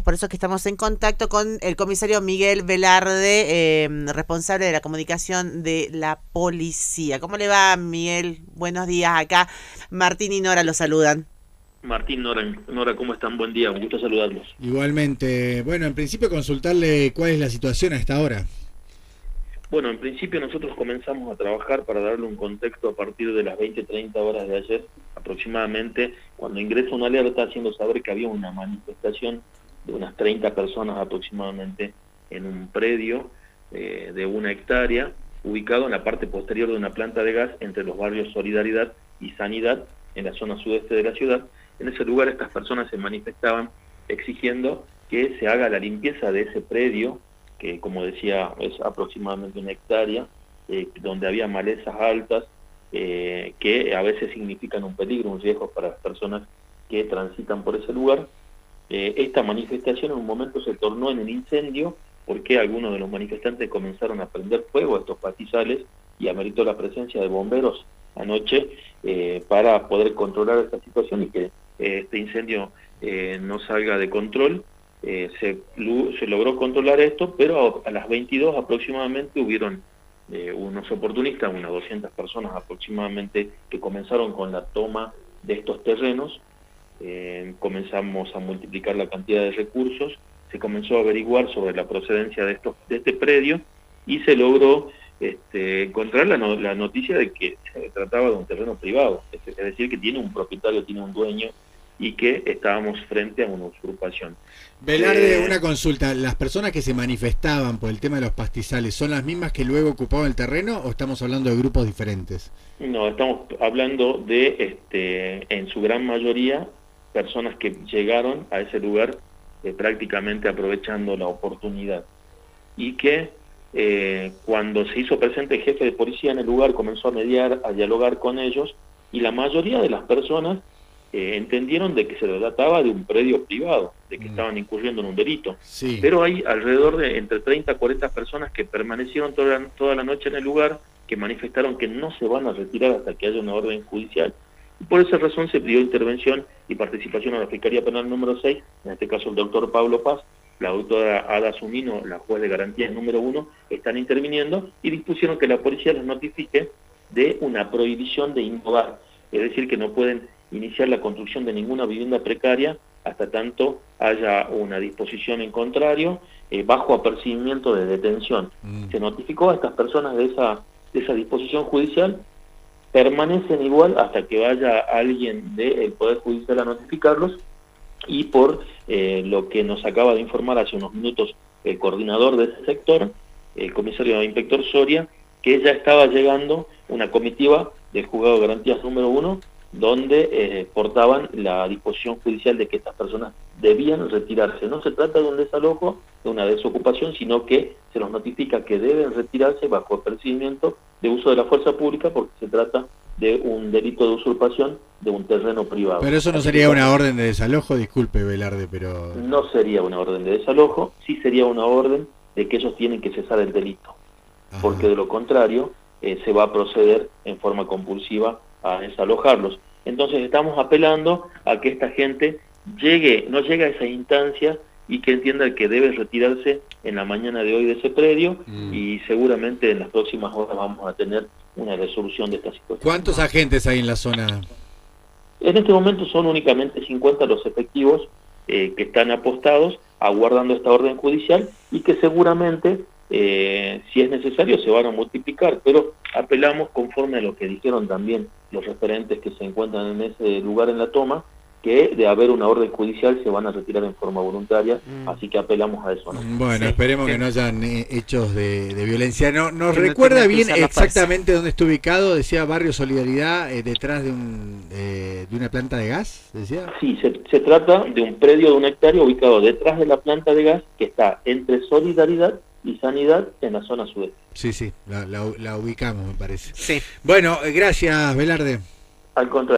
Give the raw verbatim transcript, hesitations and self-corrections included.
por eso es que estamos en contacto con el comisario Miguel Velarde, eh, responsable de la comunicación de la policía. ¿Cómo le va, Miguel? Buenos días. Acá Martín y Nora lo saludan. Martín, Nora, Nora, ¿cómo están? Buen día, un gusto saludarlos. Igualmente. Bueno, en principio consultarle cuál es la situación a esta hora. Bueno, en principio nosotros comenzamos a trabajar para darle un contexto a partir de las veinte, treinta horas de ayer, aproximadamente, cuando ingresa una alerta haciendo saber que había una manifestación de unas treinta personas aproximadamente en un predio eh, de una hectárea, ubicado en la parte posterior de una planta de gas entre los barrios Solidaridad y Sanidad, en la zona sudeste de la ciudad. En ese lugar estas personas se manifestaban exigiendo que se haga la limpieza de ese predio, que como decía es aproximadamente una hectárea, eh, donde había malezas altas, eh, que a veces significan un peligro, un riesgo para las personas que transitan por ese lugar. Eh, esta manifestación en un momento se tornó en un incendio, porque algunos de los manifestantes comenzaron a prender fuego a estos pastizales y ameritó la presencia de bomberos anoche eh, para poder controlar esta situación y que eh, este incendio eh, no salga de control. Eh, se, se logró controlar esto, pero a, a las veintidós aproximadamente hubieron eh, unos oportunistas, unas doscientas personas aproximadamente, que comenzaron con la toma de estos terrenos. Eh, comenzamos a multiplicar la cantidad de recursos, se comenzó a averiguar sobre la procedencia de, estos, de este predio y se logró Este, encontrar la, no, la noticia de que se trataba de un terreno privado, es, es decir, que tiene un propietario, tiene un dueño, y que estábamos frente a una usurpación. Velarde, Eh, una consulta, ¿las personas que se manifestaban por el tema de los pastizales son las mismas que luego ocupaban el terreno o estamos hablando de grupos diferentes? No, estamos hablando de, este, en su gran mayoría, personas que llegaron a ese lugar eh, prácticamente aprovechando la oportunidad, y que Eh, cuando se hizo presente el jefe de policía en el lugar, comenzó a mediar, a dialogar con ellos, y la mayoría de las personas eh, entendieron de que se trataba de un predio privado, de que mm. estaban incurriendo en un delito. Sí. Pero hay alrededor de entre treinta a cuarenta personas que permanecieron toda la, toda la noche en el lugar, que manifestaron que no se van a retirar hasta que haya una orden judicial. Y por esa razón se pidió intervención y participación a la Fiscalía Penal número seis, en este caso el doctor Pablo Paz, la doctora Ada Zunino, la juez de garantías número uno, están interviniendo y dispusieron que la policía les notifique de una prohibición de innovar, es decir, que no pueden iniciar la construcción de ninguna vivienda precaria hasta tanto haya una disposición en contrario, eh, bajo apercibimiento de detención. Mm. Se notificó a estas personas de esa, de esa disposición judicial, permanecen igual hasta que vaya alguien del Poder Judicial a notificarlos, y por eh, lo que nos acaba de informar hace unos minutos el coordinador de ese sector, el comisario inspector Soria, que ya estaba llegando una comitiva del juzgado de garantías número uno, donde eh, portaban la disposición judicial de que estas personas debían retirarse. No se trata de un desalojo, de una desocupación, sino que se los notifica que deben retirarse bajo apercibimiento de uso de la fuerza pública, porque se trata de un delito de usurpación de un terreno privado. Pero eso no sería una orden de desalojo, disculpe Velarde, pero... No sería una orden de desalojo, sí sería una orden de que ellos tienen que cesar el delito, Ajá. porque de lo contrario eh, se va a proceder en forma compulsiva a desalojarlos. Entonces estamos apelando a que esta gente llegue, no llegue a esa instancia y que entienda que debe retirarse en la mañana de hoy de ese predio, mm. y seguramente en las próximas horas vamos a tener una resolución de esta situación. ¿Cuántos agentes hay en la zona? En este momento son únicamente cincuenta los efectivos eh, que están apostados, aguardando esta orden judicial, y que seguramente, eh, si es necesario, se van a multiplicar, pero apelamos conforme a lo que dijeron también los referentes que se encuentran en ese lugar en la toma, que de haber una orden judicial se van a retirar en forma voluntaria, mm. así que apelamos a eso, ¿no? Bueno, sí, esperemos sí. que no hayan eh, hechos de, de violencia. ¿No, ¿Nos que recuerda no bien exactamente dónde está ubicado? Decía Barrio Solidaridad, eh, detrás de, un, eh, de una planta de gas, decía. Sí, se, se trata de un predio de una hectárea ubicado detrás de la planta de gas, que está entre Solidaridad y Sanidad en la zona sudeste. Sí, sí, la, la, la ubicamos, me parece. Sí. Bueno, gracias, Velarde. Al contrario.